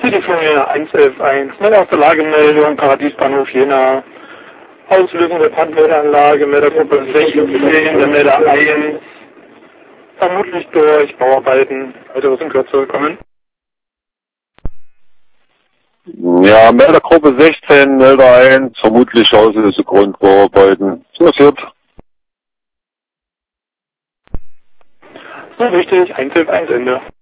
Telefonier 111.1, schnell aus der Lagemeldung, Paradiesbahnhof Jena. Auslösung der Brandmeldeanlage, Meldergruppe 16, der Melder 1. Vermutlich durch Bauarbeiten. Weiteres in Kürze kommen. Ja, Meldergruppe 16, Melder 1, vermutlich Auslöse Grundbauarbeiten. Passiert. So richtig, 111.1 Ende.